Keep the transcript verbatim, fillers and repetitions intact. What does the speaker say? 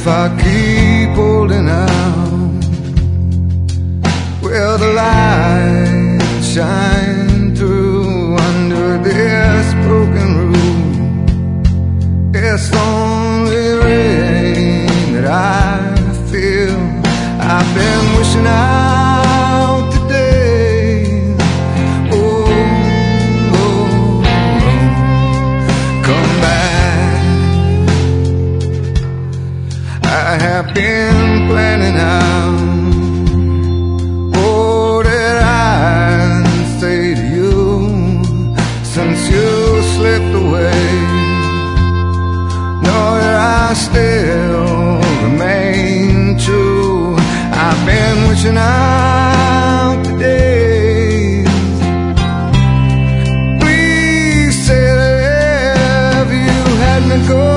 if I keep holding out, will the light shine through under this broken roof? It's only rain that I feel. I've been wishing out today. Oh, oh, oh, come back. I have been planning out all that I'd say to you since you slipped away. Know that I still remain true. I've been wishing out the days. Please say that if you had me go,